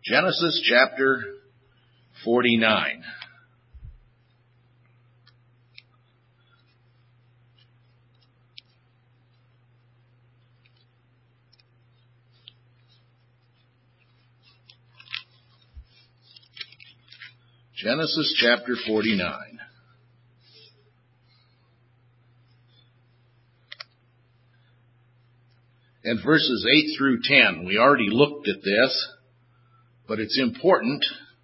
Genesis chapter 49. Genesis chapter 49. And verses 8 through 10. We already looked at this, but it's important.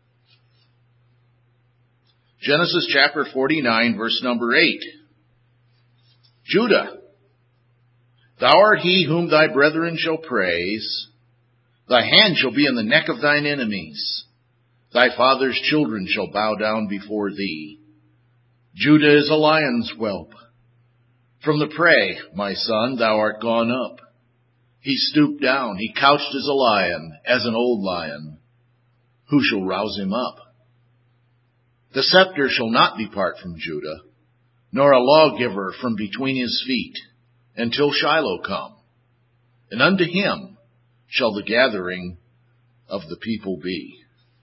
Genesis chapter 49, verse number 8. Judah, thou art he whom thy brethren shall praise. Thy hand shall be in the neck of thine enemies. Thy father's children shall bow down before thee. Judah is a lion's whelp. From the prey, my son, thou art gone up. He stooped down, he couched as a lion, as an old lion. Who shall rouse him up? The scepter shall not depart from Judah, nor a lawgiver from between his feet, until Shiloh come. And unto him shall the gathering of the people be.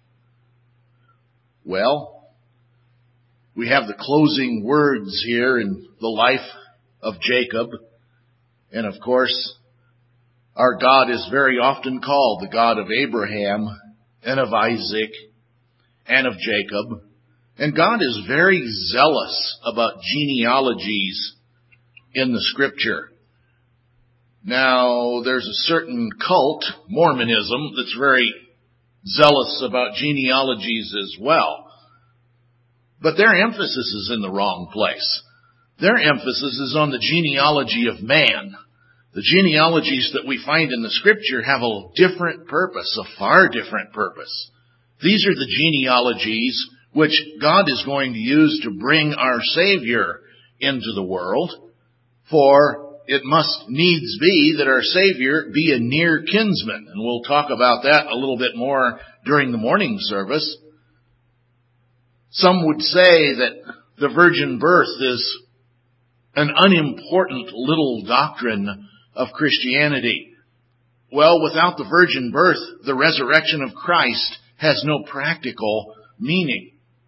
Well, we have the closing words here in the life of Jacob. And of course, our God is very often called the God of Abraham and of Isaac and of Jacob. And God is very zealous about genealogies in the Scripture. Now, there's a certain cult, Mormonism, that's very zealous about genealogies as well. But their emphasis is in the wrong place. Their emphasis is on the genealogy of man. The genealogies that we find in the Scripture have a different purpose, a far different purpose. These are the genealogies which God is going to use to bring our Savior into the world, for it must needs be that our Savior be a near kinsman. And we'll talk about that a little bit more during the morning service. Some would say that the virgin birth is an unimportant little doctrine of Christianity. Well, without the virgin birth, the resurrection of Christ has no practical meaning.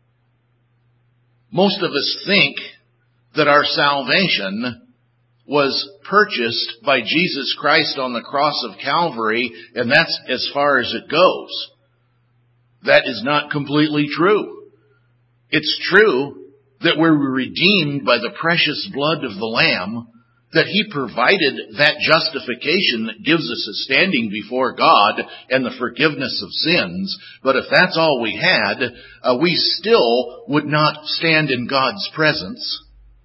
Most of us think that our salvation was purchased by Jesus Christ on the cross of Calvary, and that's as far as it goes. That is not completely true. It's true that we're redeemed by the precious blood of the Lamb, that He provided that justification that gives us a standing before God and the forgiveness of sins. But if that's all we had, we still would not stand in God's presence.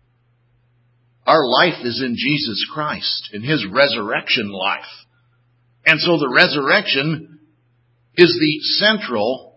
Our life is in Jesus Christ, in His resurrection life. And so the resurrection is the central,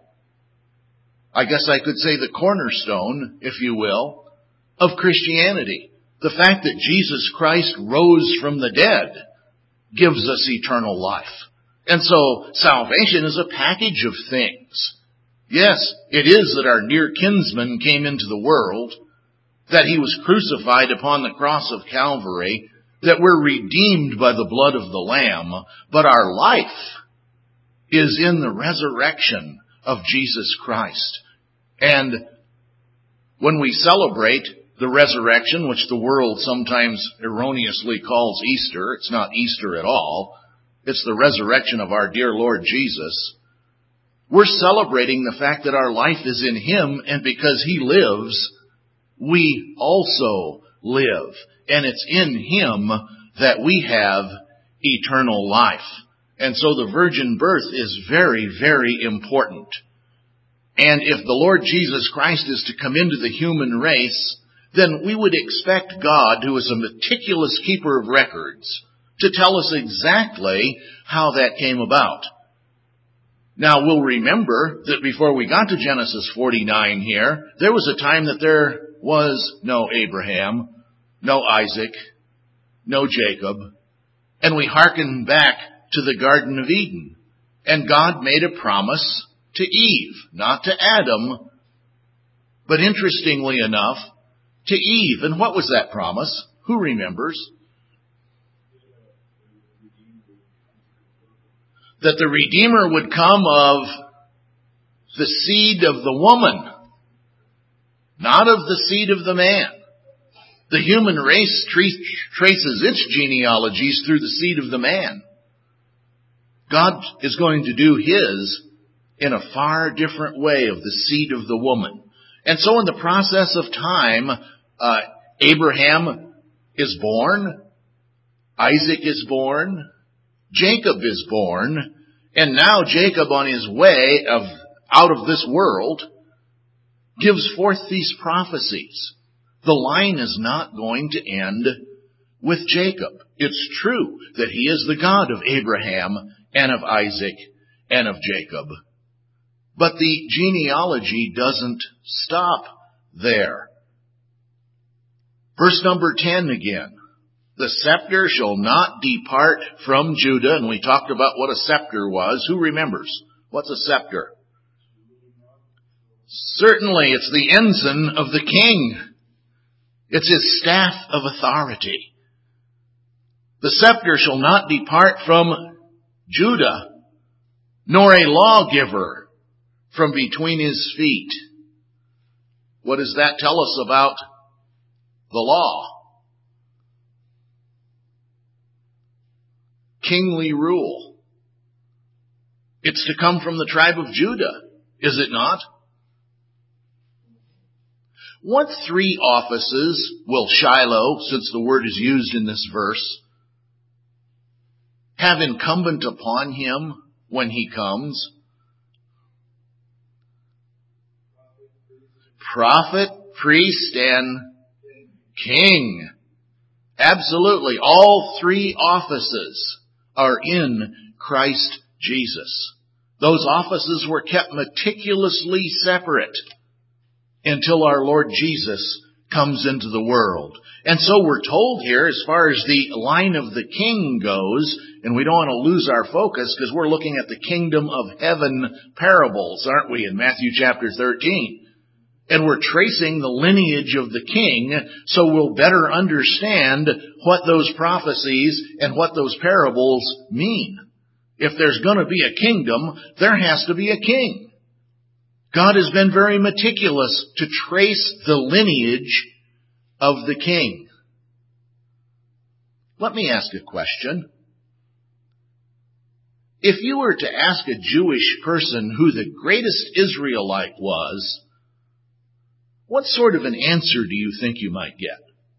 I guess I could say the cornerstone, if you will, of Christianity. The fact that Jesus Christ rose from the dead gives us eternal life. And so salvation is a package of things. Yes, it is that our near kinsman came into the world, that He was crucified upon the cross of Calvary, that we're redeemed by the blood of the Lamb, but our life is in the resurrection of Jesus Christ. And when we celebrate the resurrection, which the world sometimes erroneously calls Easter, it's not Easter at all, it's the resurrection of our dear Lord Jesus, we're celebrating the fact that our life is in Him, and because He lives, we also live. And it's in Him that we have eternal life. And so the virgin birth is very, very important. And if the Lord Jesus Christ is to come into the human race, then we would expect God, who is a meticulous keeper of records, to tell us exactly how that came about. Now, we'll remember that before we got to Genesis 49 here, there was a time that there was no Abraham, no Isaac, no Jacob, and we hearken back to the Garden of Eden. And God made a promise to Eve, not to Adam, but interestingly enough, to Eve. And what was that promise? Who remembers? That the Redeemer would come of the seed of the woman, not of the seed of the man. The human race traces its genealogies through the seed of the man. God is going to do His in a far different way of the seed of the woman. And so in the process of time, Abraham is born, Isaac is born, Jacob is born, and now Jacob, on his way out of this world, gives forth these prophecies. The line is not going to end with Jacob. It's true that He is the God of Abraham and of Isaac and of Jacob. But the genealogy doesn't stop there. Verse number 10 again. The scepter shall not depart from Judah. And we talked about what a scepter was. Who remembers? What's a scepter? Certainly, it's the ensign of the king. It's his staff of authority. The scepter shall not depart from Judah, nor a lawgiver from between his feet. What does that tell us about the law? Kingly rule. It's to come from the tribe of Judah, is it not? What three offices will Shiloh, since the word is used in this verse, have incumbent upon him when he comes? Prophet, priest, and king. Absolutely. All three offices are in Christ Jesus. Those offices were kept meticulously separate until our Lord Jesus comes into the world. And so we're told here, as far as the line of the king goes, and we don't want to lose our focus because we're looking at the kingdom of heaven parables, aren't we, in Matthew chapter 13? And we're tracing the lineage of the king so we'll better understand what those prophecies and what those parables mean. If there's going to be a kingdom, there has to be a king. God has been very meticulous to trace the lineage of the king. Let me ask a question. If you were to ask a Jewish person who the greatest Israelite was, what sort of an answer do you think you might get?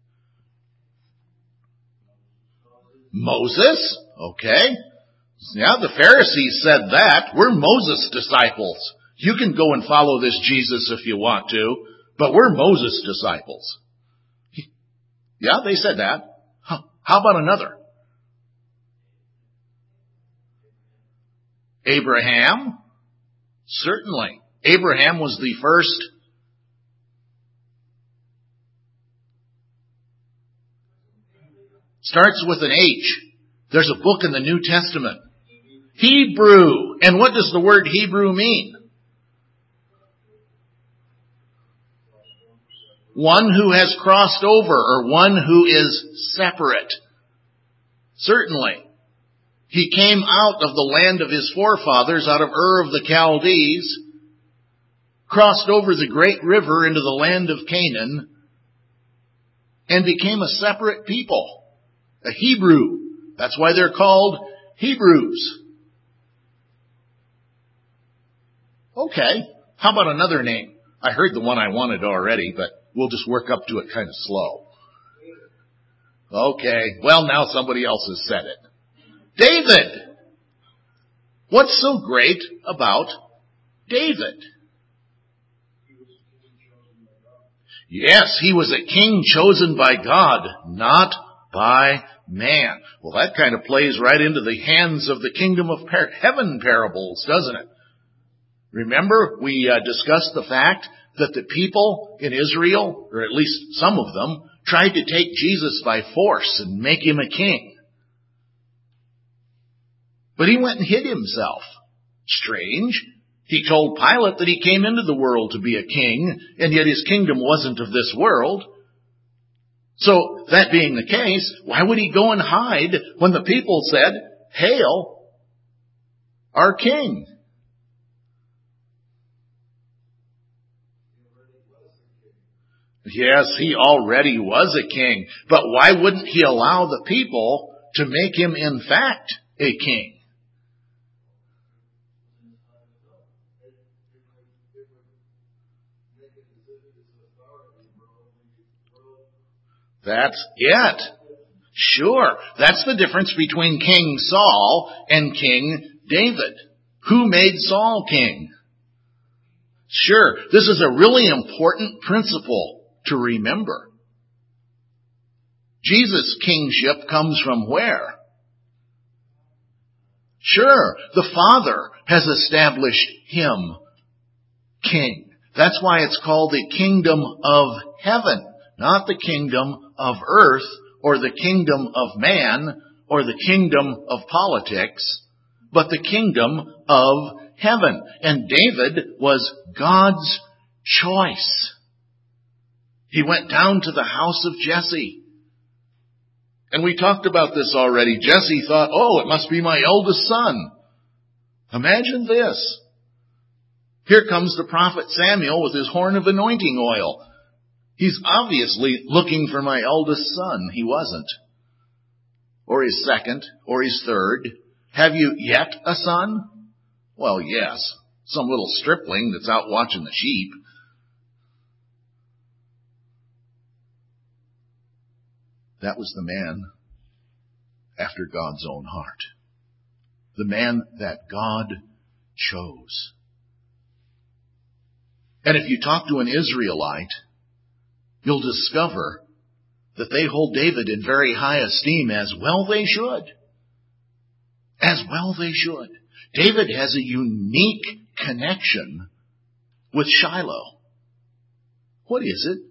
Moses? Okay. Yeah, the Pharisees said that. We're Moses' disciples. You can go and follow this Jesus if you want to, but we're Moses' disciples. Yeah, they said that. How about another? Abraham? Certainly. Abraham was the first. Starts with an H. There's a book in the New Testament. Hebrew. And what does the word Hebrew mean? One who has crossed over, or one who is separate. Certainly. He came out of the land of his forefathers, out of Ur of the Chaldees, crossed over the great river into the land of Canaan, and became a separate people. A Hebrew. That's why they're called Hebrews. Okay. How about another name? I heard the one I wanted already, but we'll just work up to it kind of slow. Okay. Well, now somebody else has said it. David. What's so great about David? Yes, he was a king chosen by God, not by man. Well, that kind of plays right into the hands of the kingdom of heaven parables, doesn't it? Remember, we discussed the fact that the people in Israel, or at least some of them, tried to take Jesus by force and make him a king. But he went and hid himself. Strange. He told Pilate that he came into the world to be a king, and yet his kingdom wasn't of this world. So, that being the case, why would he go and hide when the people said, "Hail, our king"? Yes, he already was a king. But why wouldn't he allow the people to make him, in fact, a king? That's it. Sure. That's the difference between King Saul and King David. Who made Saul king? Sure. This is a really important principle to remember. Jesus' kingship comes from where? Sure. The Father has established him king. That's why it's called the kingdom of heaven, not the kingdom of earth or the kingdom of man or the kingdom of politics, but the kingdom of heaven. And David was God's choice. He went down to the house of Jesse. And we talked about this already. Jesse thought, oh, it must be my eldest son. Imagine this. Here comes the prophet Samuel with his horn of anointing oil. He's obviously looking for my eldest son. He wasn't. Or his second, or his third. Have you yet a son? Well, yes. Some little stripling that's out watching the sheep. That was the man after God's own heart. The man that God chose. And if you talk to an Israelite, you'll discover that they hold David in very high esteem, as well they should. As well they should. David has a unique connection with Shiloh. What is it?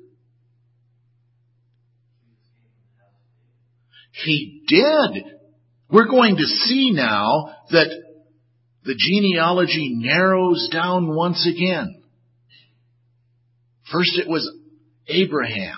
He did. We're going to see now that the genealogy narrows down once again. First it was Abraham,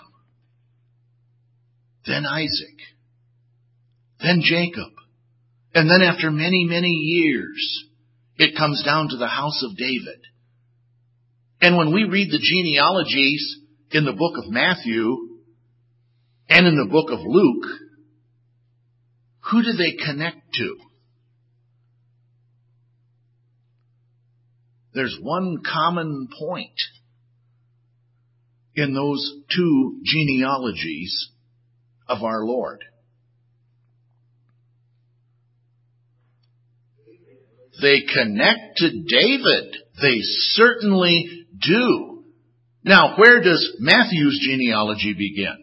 then Isaac, then Jacob, and then after many, many years, it comes down to the house of David. And when we read the genealogies in the book of Matthew and in the book of Luke, who do they connect to? There's one common point in those two genealogies of our Lord. They connect to David. They certainly do. Now, where does Matthew's genealogy begin?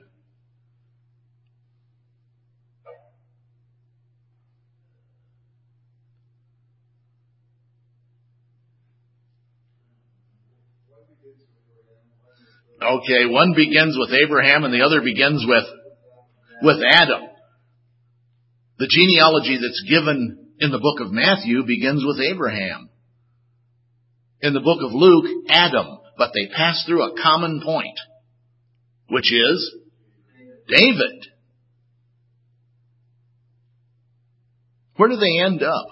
Okay, one begins with Abraham and the other begins with Adam. The genealogy that's given in the book of Matthew begins with Abraham. In the book of Luke, Adam. But they pass through a common point, which is David. Where do they end up?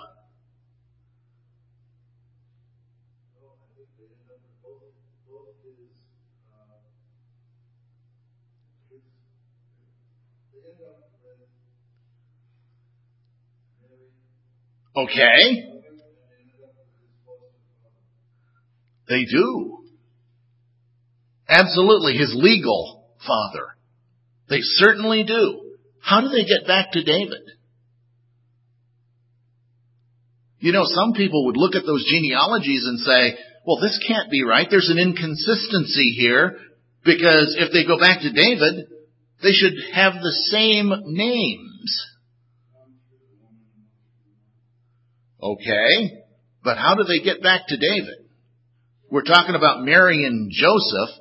Okay. They do. Absolutely. His legal father. They certainly do. How do they get back to David? You know, some people would look at those genealogies and say, well, this can't be right. There's an inconsistency here, because if they go back to David, they should have the same names. Okay, but how do they get back to David? We're talking about Mary and Joseph.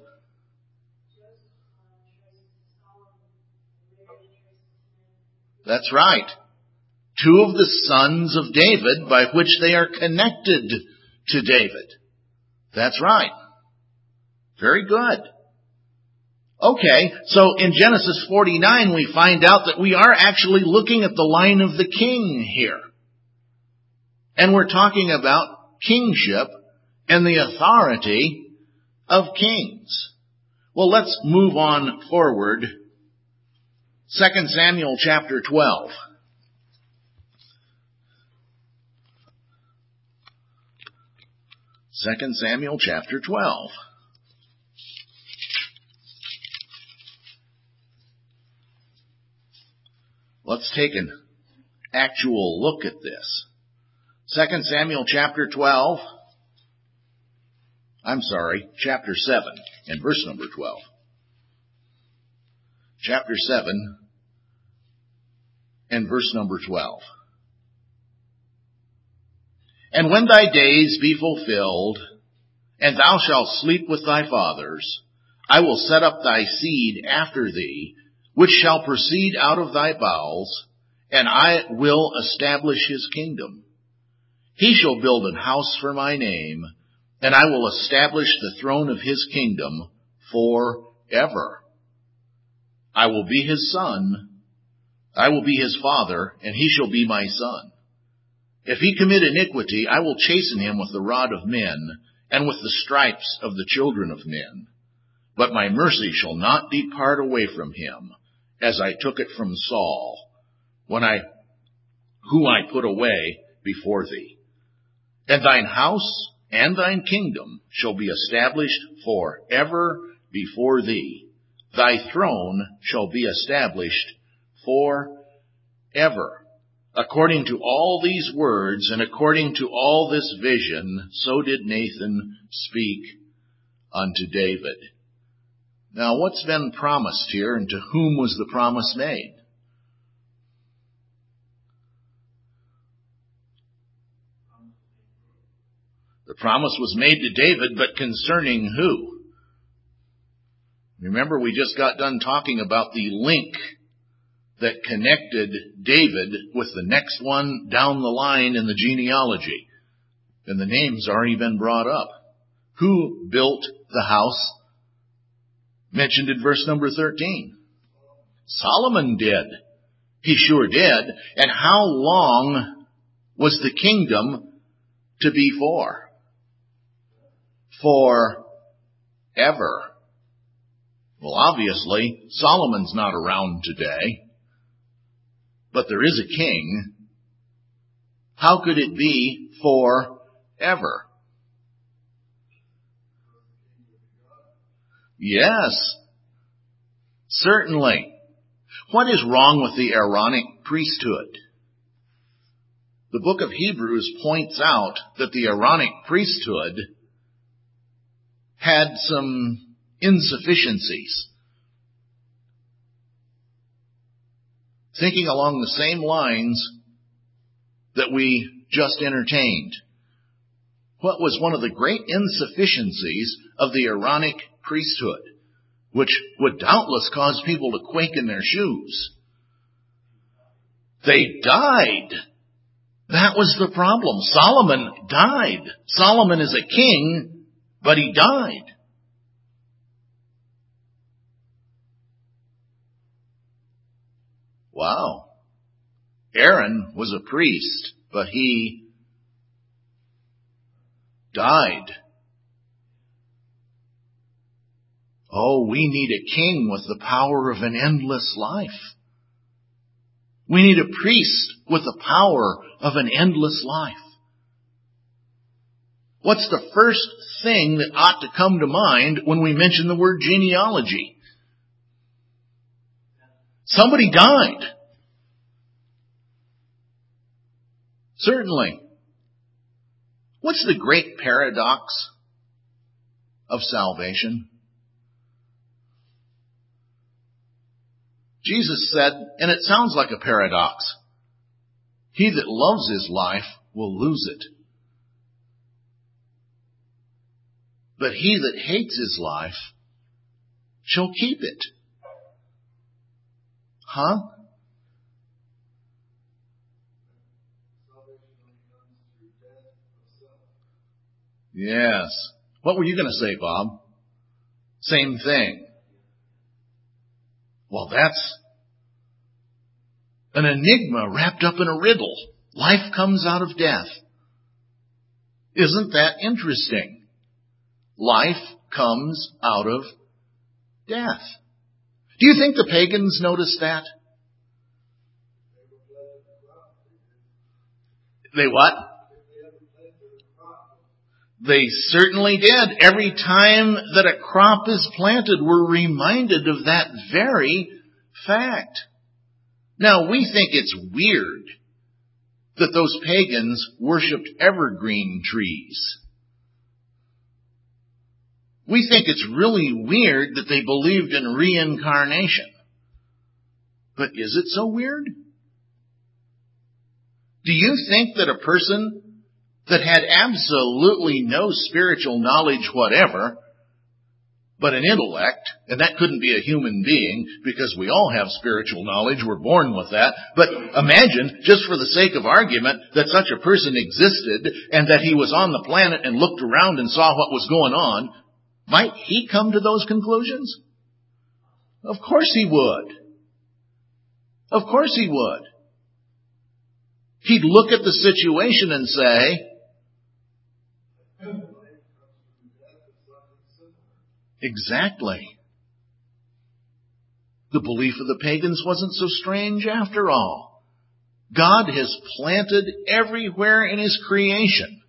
That's right. Two of the sons of David by which they are connected to David. That's right. Very good. Okay, so in Genesis 49 we find out that we are actually looking at the line of the king here. And we're talking about kingship and the authority of kings. Well, let's move on forward. 2 Samuel chapter 12. Second Samuel chapter 12. Let's take an actual look at this. 2 Samuel chapter 12. Chapter 7 and verse number 12. Chapter 7 and verse number 12. And when thy days be fulfilled, and thou shalt sleep with thy fathers, I will set up thy seed after thee, which shall proceed out of thy bowels, and I will establish his kingdom. He shall build an house for my name, and I will establish the throne of his kingdom forever. I will be his son, I will be his father, and he shall be my son. If he commit iniquity, I will chasten him with the rod of men, and with the stripes of the children of men. But my mercy shall not depart away from him, as I took it from Saul, whom I put away before thee. And thine house and thine kingdom shall be established forever before thee. Thy throne shall be established forever. According to all these words and according to all this vision, so did Nathan speak unto David. Now, what's been promised here, and to whom was the promise made? The promise was made to David, but concerning who? Remember, we just got done talking about the link that connected David with the next one down the line in the genealogy. And the name's already been brought up. Who built the house mentioned in verse number 13? Solomon did. He sure did. And how long was the kingdom to be for? Forever. Well, obviously, Solomon's not around today, but there is a king. How could it be forever? Yes, certainly. What is wrong with the Aaronic priesthood? The book of Hebrews points out that the Aaronic priesthood had some insufficiencies. Thinking along the same lines that we just entertained. What was one of the great insufficiencies of the Aaronic priesthood, which would doubtless cause people to quake in their shoes? They died. That was the problem. Solomon died. Solomon is a king, but he died. Wow. Aaron was a priest, but he died. Oh, we need a king with the power of an endless life. We need a priest with the power of an endless life. What's the first thing that ought to come to mind when we mention the word genealogy? Somebody died. Certainly. What's the great paradox of salvation? Jesus said, and it sounds like a paradox, he that loves his life will lose it. But he that hates his life shall keep it. Huh? Yes. What were you going to say, Bob? Same thing. Well, that's an enigma wrapped up in a riddle. Life comes out of death. Isn't that interesting? Life comes out of death. Do you think the pagans noticed that? They what? They certainly did. Every time that a crop is planted, we're reminded of that very fact. Now, we think it's weird that those pagans worshipped evergreen trees. We think it's really weird that they believed in reincarnation. But is it so weird? Do you think that a person that had absolutely no spiritual knowledge whatever, but an intellect, and that couldn't be a human being because we all have spiritual knowledge, we're born with that, but imagine, just for the sake of argument, that such a person existed and that he was on the planet and looked around and saw what was going on, might he come to those conclusions? Of course he would. Of course he would. He'd look at the situation and say, exactly. The belief of the pagans wasn't so strange after all. God has planted everywhere in His creation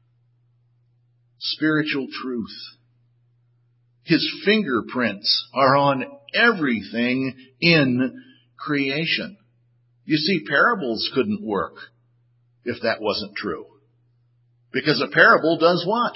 spiritual truth. His fingerprints are on everything in creation. You see, parables couldn't work if that wasn't true. Because a parable does what?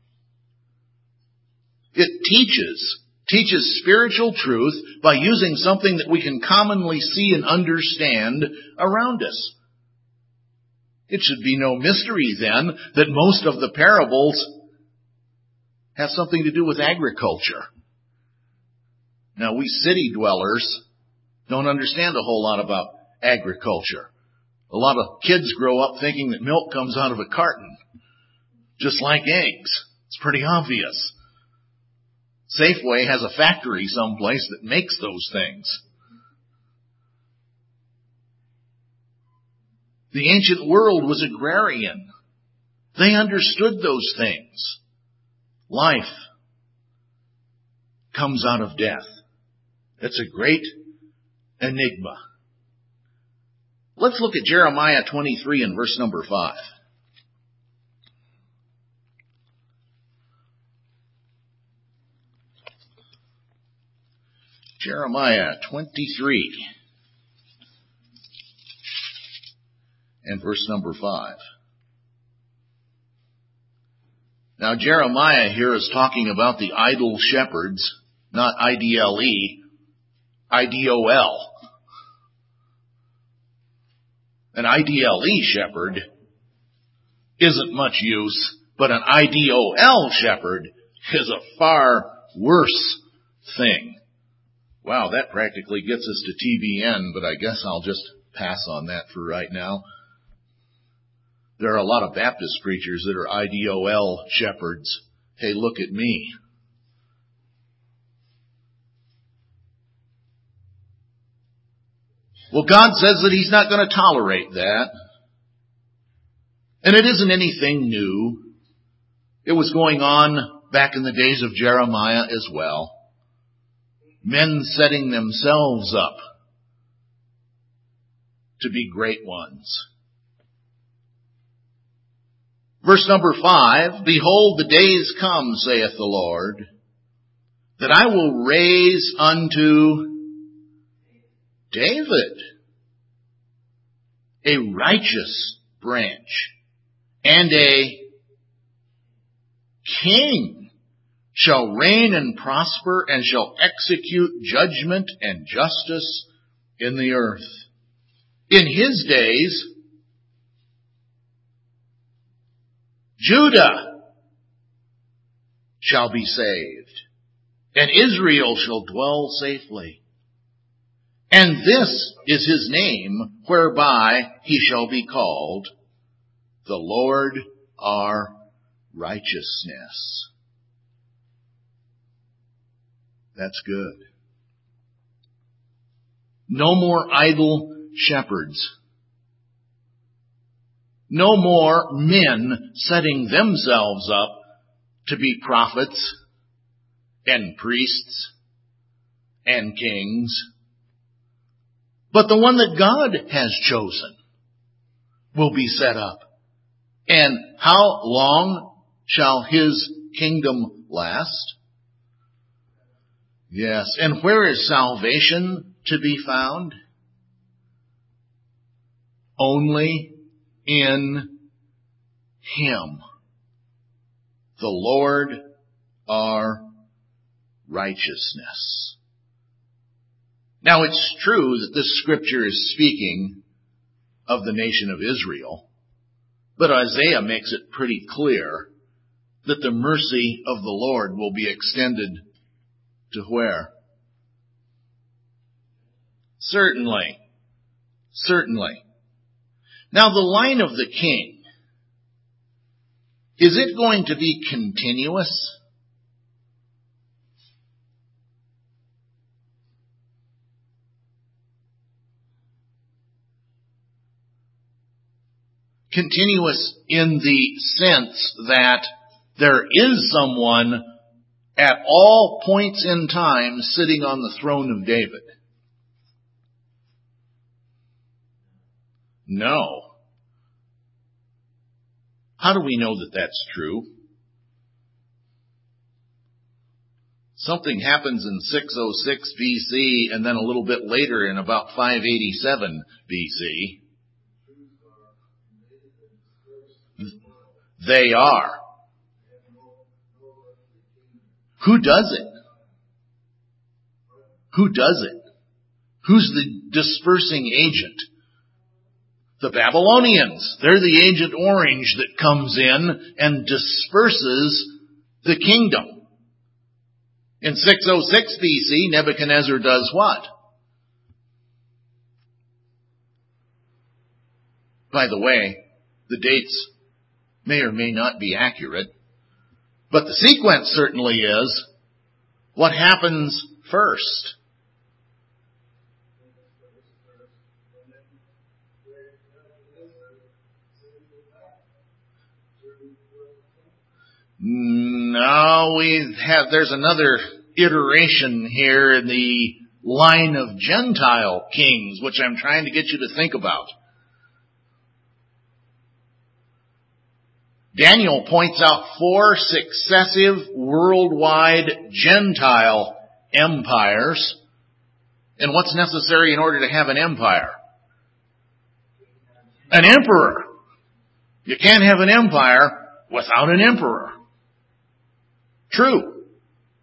It teaches spiritual truth by using something that we can commonly see and understand around us. It should be no mystery then that most of the parables have something to do with agriculture. Now, we city dwellers don't understand a whole lot about agriculture. A lot of kids grow up thinking that milk comes out of a carton, just like eggs. It's pretty obvious. Safeway has a factory someplace that makes those things. The ancient world was agrarian. They understood those things. Life comes out of death. It's a great enigma. Let's look at Jeremiah 23 and verse number 5. Jeremiah 23 and verse number 5. Now, Jeremiah here is talking about the idol shepherds, not IDLE, IDOL. An IDLE shepherd isn't much use, but an IDOL shepherd is a far worse thing. Wow, that practically gets us to TBN, but I guess I'll just pass on that for right now. There are a lot of Baptist preachers that are IDOL shepherds. Hey, look at me. Well, God says that He's not going to tolerate that. And it isn't anything new. It was going on back in the days of Jeremiah as well. Men setting themselves up to be great ones. Verse number 5, Behold, the days come, saith the Lord, that I will raise unto David a righteous branch, and a king shall reign and prosper, and shall execute judgment and justice in the earth. In his days, Judah shall be saved, and Israel shall dwell safely. And this is his name, whereby he shall be called, the Lord our righteousness. That's good. No more idle shepherds. No more men setting themselves up to be prophets and priests and kings, but the one that God has chosen will be set up. And how long shall his kingdom last? Yes, and where is salvation to be found? Only in him, the Lord our righteousness. Now it's true that this scripture is speaking of the nation of Israel, but Isaiah makes it pretty clear that the mercy of the Lord will be extended to where? Certainly. Now the line of the king, is it going to be continuous? Continuous in the sense that there is someone at all points in time sitting on the throne of David. No. How do we know that that's true? Something happens in 606 BC and then a little bit later in about 587 BC. They are. Who does it? Who's the dispersing agent? The Babylonians. They're the Agent Orange that comes in and disperses the kingdom. In 606 BC, Nebuchadnezzar does what? By the way, the dates may or may not be accurate, but the sequence certainly is. What happens first? No, there's another iteration here in the line of Gentile kings, which I'm trying to get you to think about. Daniel points out 4 successive worldwide Gentile empires. And what's necessary in order to have an empire? An emperor. You can't have an empire without an emperor. True.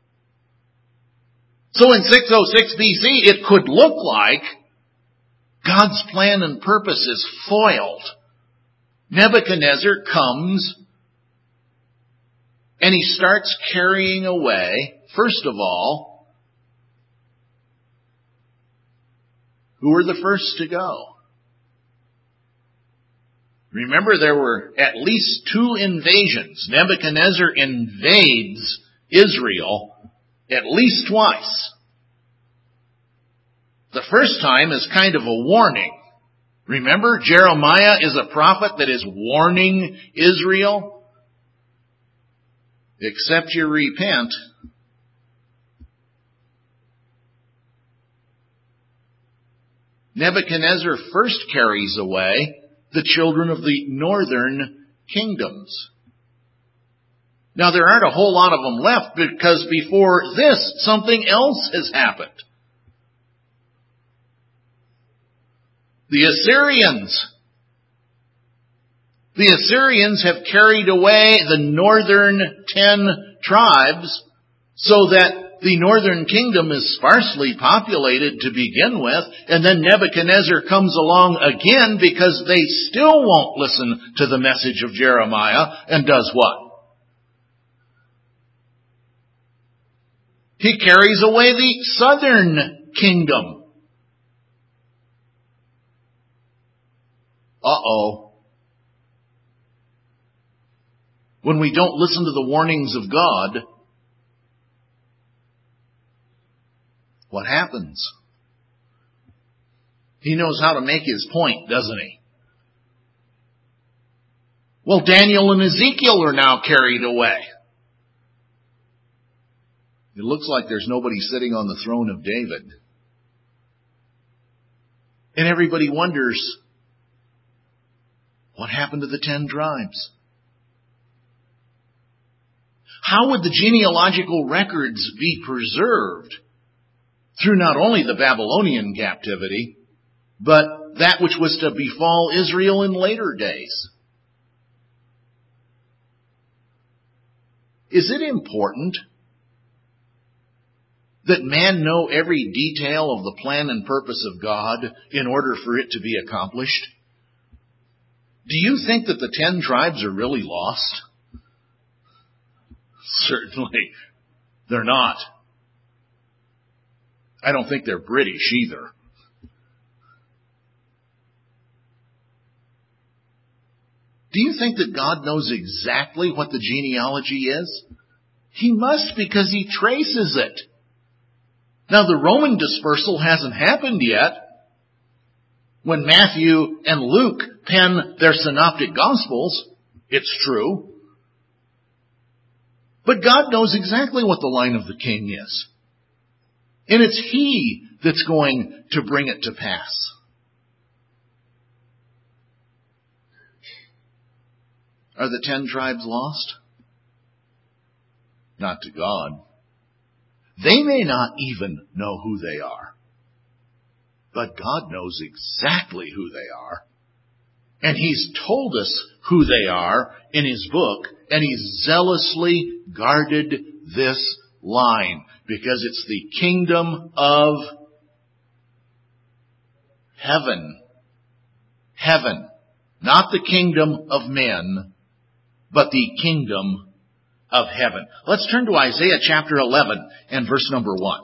So in 606 BC, it could look like God's plan and purpose is foiled. Nebuchadnezzar comes and he starts carrying away, first of all, who were the first to go? Remember, there were at least 2 invasions. Nebuchadnezzar invades Israel at least twice. The first time is kind of a warning. Remember, Jeremiah is a prophet that is warning Israel. Except you repent. Nebuchadnezzar first carries away the children of the northern kingdoms. Now, there aren't a whole lot of them left because before this, something else has happened. The Assyrians. The Assyrians have carried away the northern 10 tribes so that the northern kingdom is sparsely populated to begin with, and then Nebuchadnezzar comes along again because they still won't listen to the message of Jeremiah, and does what? He carries away the southern kingdom. Uh-oh. When we don't listen to the warnings of God, what happens? He knows how to make his point, doesn't he? Well, Daniel and Ezekiel are now carried away. It looks like there's nobody sitting on the throne of David. And everybody wonders, what happened to the 10 tribes? How would the genealogical records be preserved through not only the Babylonian captivity, but that which was to befall Israel in later days? Is it important that man know every detail of the plan and purpose of God in order for it to be accomplished? Do you think that the 10 tribes are really lost? Certainly, they're not. I don't think they're British either. Do you think that God knows exactly what the genealogy is? He must, because he traces it. Now, the Roman dispersal hasn't happened yet. When Matthew and Luke pen their synoptic gospels, it's true. But God knows exactly what the line of the king is. And it's he that's going to bring it to pass. Are the 10 tribes lost? Not to God. They may not even know who they are. But God knows exactly who they are. And he's told us who they are in his book. And he's zealously guarded this line. Because it's the kingdom of heaven. Heaven. Not the kingdom of men, but the kingdom of heaven. Let's turn to Isaiah chapter 11 and verse number 1.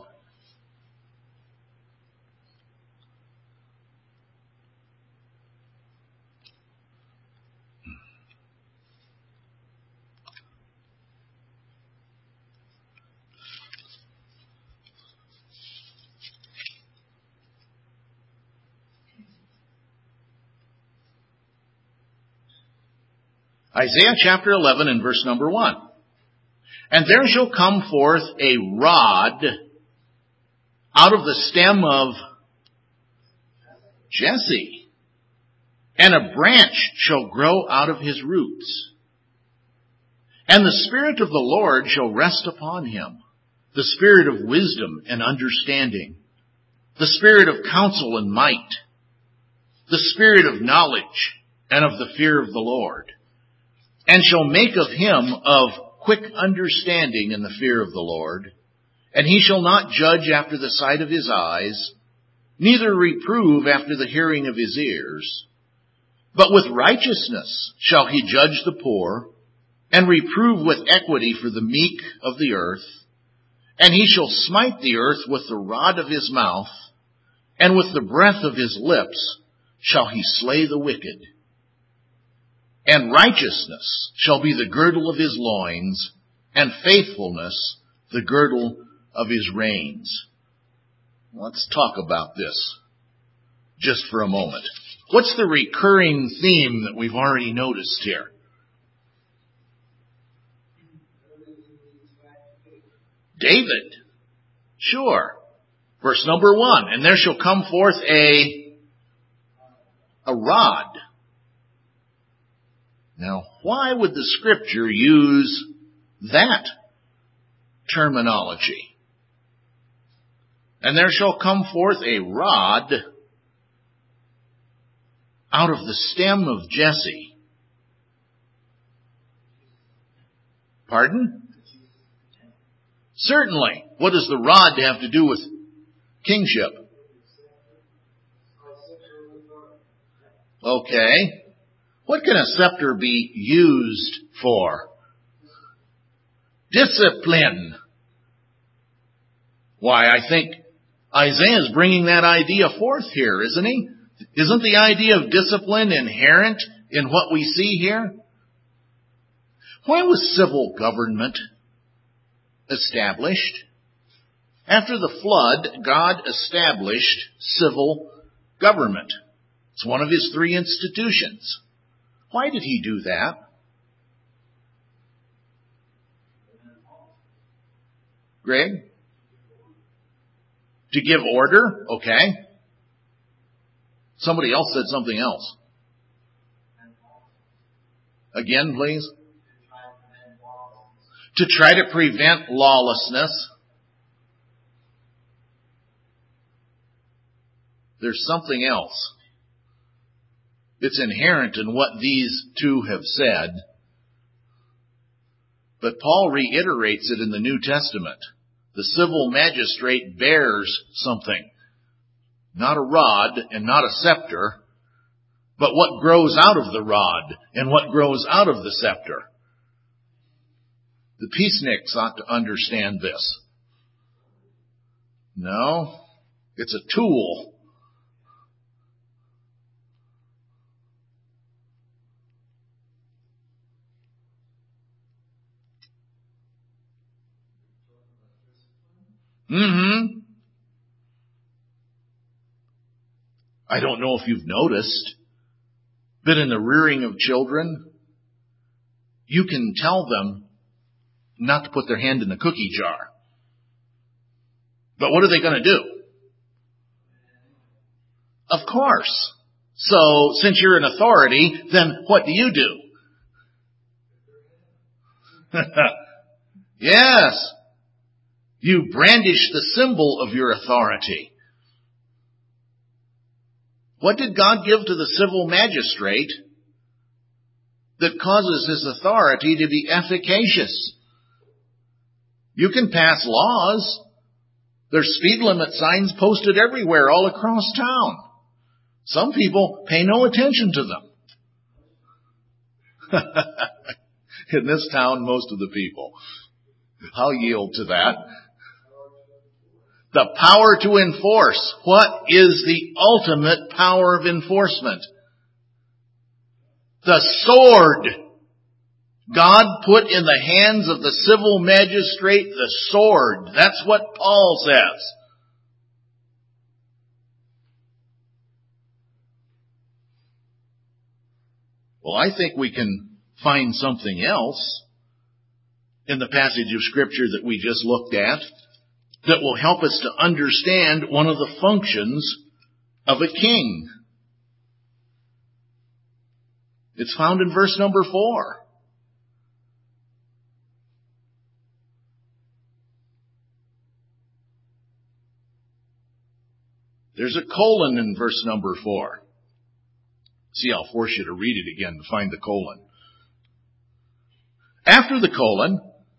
Isaiah chapter 11 and verse number 1. And there shall come forth a rod out of the stem of Jesse, and a branch shall grow out of his roots. And the Spirit of the Lord shall rest upon him, the Spirit of wisdom and understanding, the Spirit of counsel and might, the Spirit of knowledge and of the fear of the Lord. And shall make of him of quick understanding in the fear of the Lord. And he shall not judge after the sight of his eyes, neither reprove after the hearing of his ears. But with righteousness shall he judge the poor, and reprove with equity for the meek of the earth. And he shall smite the earth with the rod of his mouth, and with the breath of his lips shall he slay the wicked. And righteousness shall be the girdle of his loins, and faithfulness the girdle of his reins. Let's talk about this just for a moment. What's the recurring theme that we've already noticed here? David. Sure. Verse number 1. And there shall come forth a rod. Now, why would the Scripture use that terminology? And there shall come forth a rod out of the stem of Jesse. Pardon? Certainly. What does the rod have to do with kingship? Okay. What can a scepter be used for? Discipline. Why, I think Isaiah is bringing that idea forth here, isn't he? Isn't the idea of discipline inherent in what we see here? Why was civil government established? After the flood, God established civil government. It's one of his 3 institutions. Why did he do that? Greg? To give order? Okay. Somebody else said something else. Again, please. To try to prevent lawlessness. There's something else. It's inherent in what these two have said. But Paul reiterates it in the New Testament. The civil magistrate bears something. Not a rod and not a scepter, but what grows out of the rod and what grows out of the scepter. The peaceniks ought to understand this. No, it's a tool. I don't know if you've noticed, but in the rearing of children, you can tell them not to put their hand in the cookie jar. But what are they going to do? Of course. So, since you're an authority, then what do you do? Yes. You brandish the symbol of your authority. What did God give to the civil magistrate that causes his authority to be efficacious? You can pass laws. There's speed limit signs posted everywhere all across town. Some people pay no attention to them. In this town, most of the people. I'll yield to that. The power to enforce. What is the ultimate power of enforcement? The sword. God put in the hands of the civil magistrate the sword. That's what Paul says. Well, I think we can find something else in the passage of Scripture that we just looked at that will help us to understand one of the functions of a king. It's found in verse number 4. There's a colon in verse number 4. See, I'll force you to read it again to find the colon. After the colon,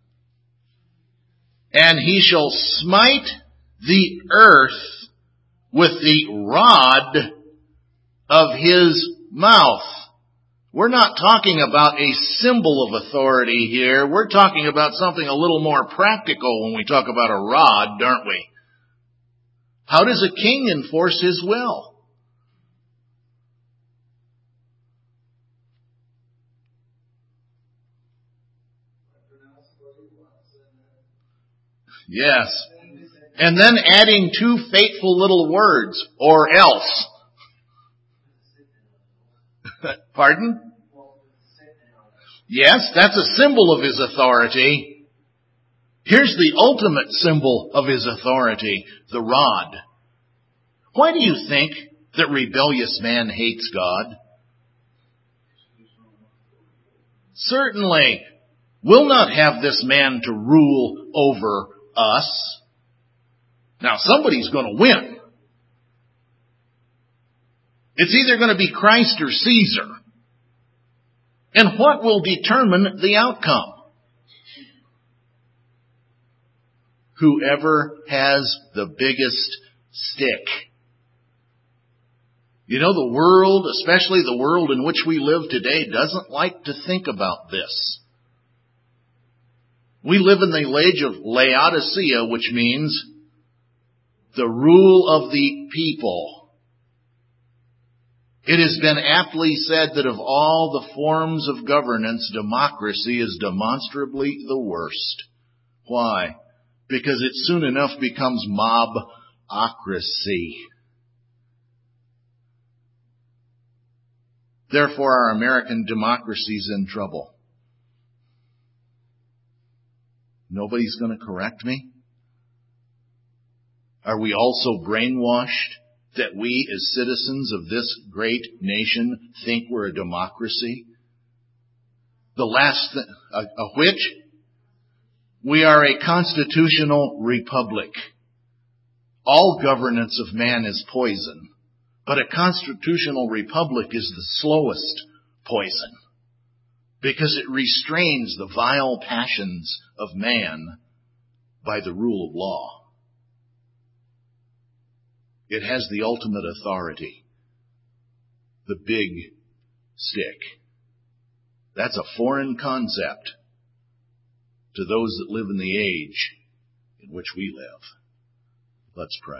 and he shall smite the earth with the rod of his mouth. We're not talking about a symbol of authority here. We're talking about something a little more practical when we talk about a rod, aren't we? How does a king enforce his will? Yes. And then adding two fateful little words, or else. Pardon? Yes, that's a symbol of his authority. Here's the ultimate symbol of his authority, the rod. Why do you think that rebellious man hates God? Certainly, we'll not have this man to rule over us. Now, somebody's going to win. It's either going to be Christ or Caesar. And what will determine the outcome? Whoever has the biggest stick. You know, the world, especially the world in which we live today, doesn't like to think about this. We live in the age of Laodicea, which means the rule of the people. It has been aptly said that of all the forms of governance, democracy is demonstrably the worst. Why? Because it soon enough becomes mobocracy. Therefore, our American democracy is in trouble. Nobody's going to correct me? Are we also brainwashed that we as citizens of this great nation think we're a democracy? Which? We are a constitutional republic. All governance of man is poison, but a constitutional republic is the slowest poison because it restrains the vile passions of man by the rule of law. It has the ultimate authority, the big stick. That's a foreign concept to those that live in the age in which we live. Let's pray.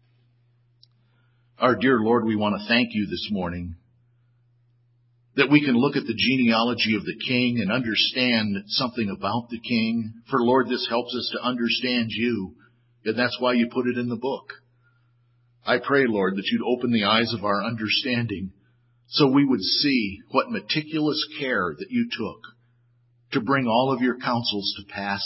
Our dear Lord, we want to thank you this morning that we can look at the genealogy of the King and understand something about the King. For Lord, this helps us to understand you, and that's why you put it in the book. I pray, Lord, that you'd open the eyes of our understanding so we would see what meticulous care that you took to bring all of your counsels to pass.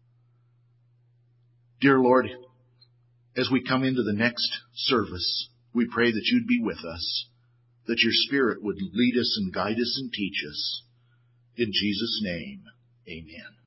Dear Lord, as we come into the next service, we pray that you'd be with us, that your Spirit would lead us and guide us and teach us. In Jesus' name, amen.